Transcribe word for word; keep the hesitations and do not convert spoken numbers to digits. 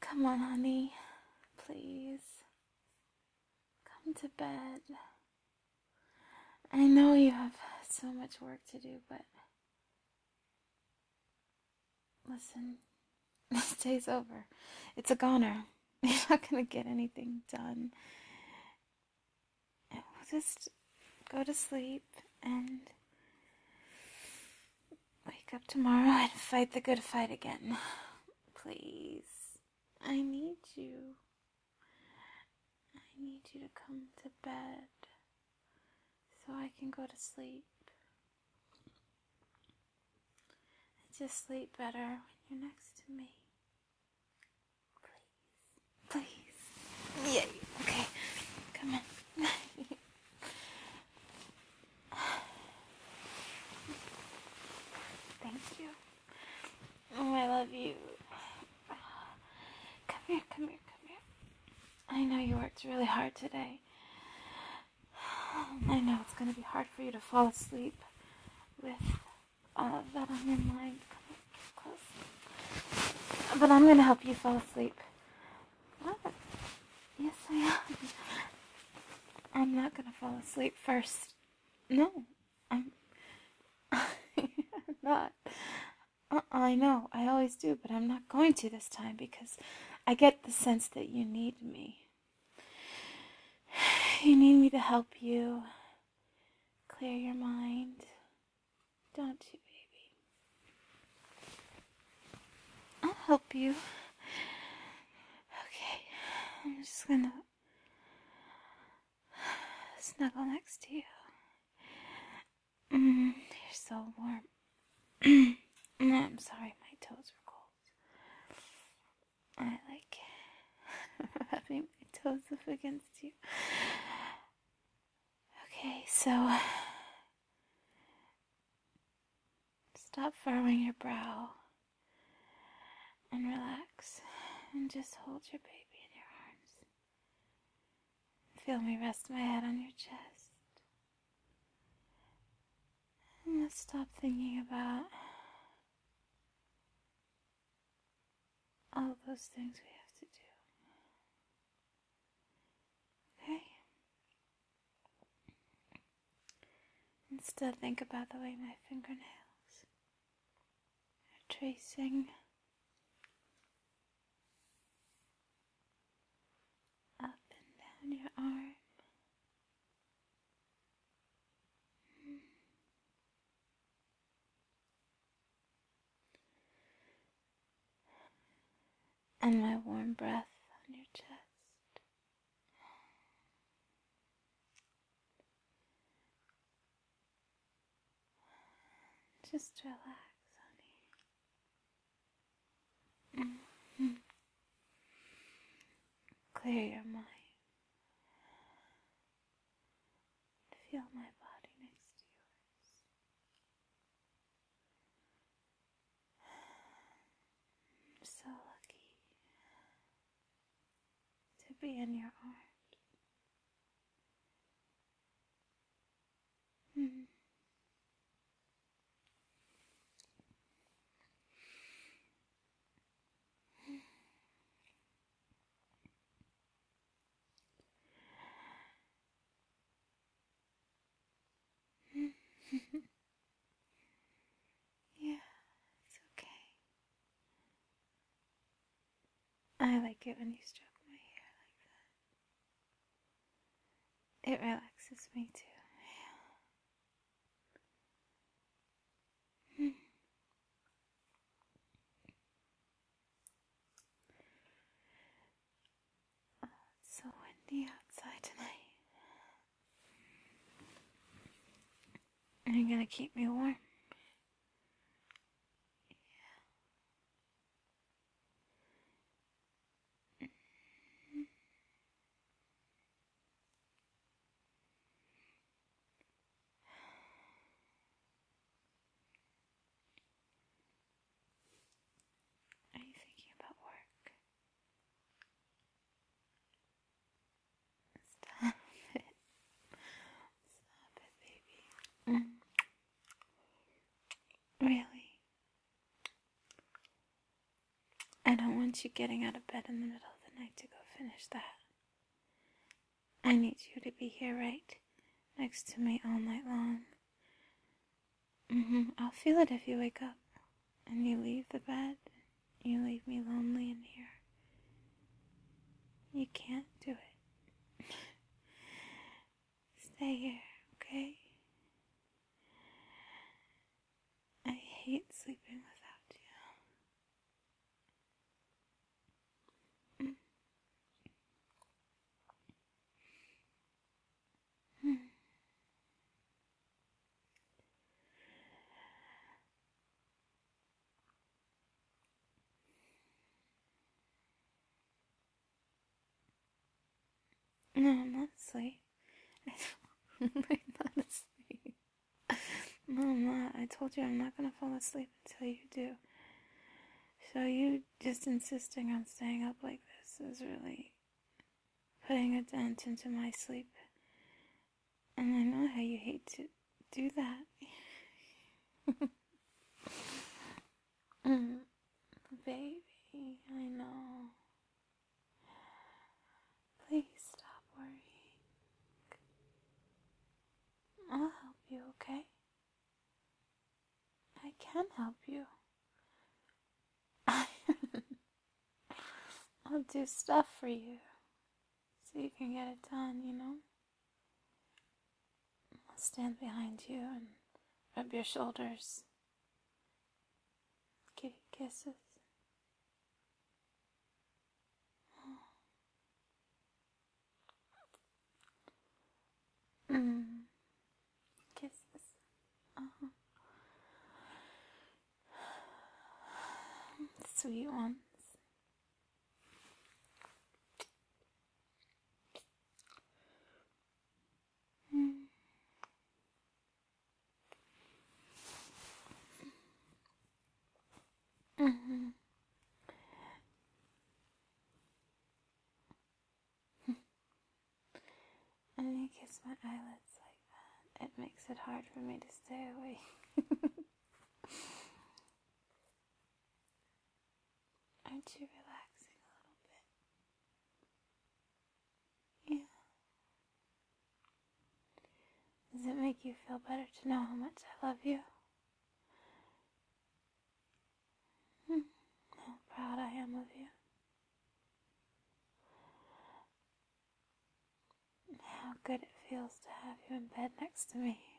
Come on, honey. Please. Come to bed. I know you have so much work to do, but listen, this day's over. It's a goner. You're not gonna get anything done. Just go to sleep and wake up tomorrow and fight the good fight again. Please. I need you. I need you to come to bed so I can go to sleep. I just sleep better when you're next to me. Please. Please. Yay. Okay. Come on. Thank you. Oh, I love you. Come here, come here, come here. I know you worked really hard today. I know it's going to be hard for you to fall asleep with all of that on your mind. Come here, close. But I'm going to help you fall asleep. What? Yes, I am. I'm not going to fall asleep first. No, I'm, I'm not. Uh, I know, I always do, but I'm not going to this time because I get the sense that you need me. You need me to help you clear your mind. Don't you, baby? I'll help you. Okay, I'm just gonna snuggle next to you. Mm, you're so warm. I'm sorry, my toes are cold. I like having my toes up against you. Okay, so stop furrowing your brow and relax and just hold your baby in your arms. Feel me rest my head on your chest. And let's stop thinking about all those things we have to do. Okay? Instead, think about the way my fingernails are tracing up and down your arm. And my warm breath on your chest. Just relax, honey. Mm-hmm. Clear your mind. Feel my body next to yours. I'm so lucky to be in your arms. Mm. Yeah, it's okay. I like it when you stroke my hair like that. It relaxes me too. Yeah. Oh, it's so windy outside tonight. Are you gonna keep me warm? Are you thinking about work? Stop it. Stop it, baby. Mm. I don't want you getting out of bed in the middle of the night to go finish that. I need you to be here right next to me all night long. Mm-hmm. I'll feel it if you wake up and you leave the bed. You leave me lonely in here. You can't do it. Stay here, okay? I hate sleeping without you. Mm. No, I'm not asleep. I'm not asleep. No, I'm not. I told you I'm not gonna fall asleep until you do. So you just insisting on staying up like this is really putting a dent into my sleep. And I know how you hate to do that. mm, baby, I know. Please stop worrying. I'll help you, okay? I can help you. I'll do stuff for you so you can get it done, you know? I'll stand behind you and rub your shoulders, give you kisses. Mm. Kisses. Uh-huh. Sweet ones. Mm. Mm-hmm. And you kiss my eyelids like that. It makes it hard for me to stay awake. Aren't you relaxing a little bit? Yeah. Does it make you feel better to know how much I love you? Hmm. How proud I am of you. And how good it feels to have you in bed next to me.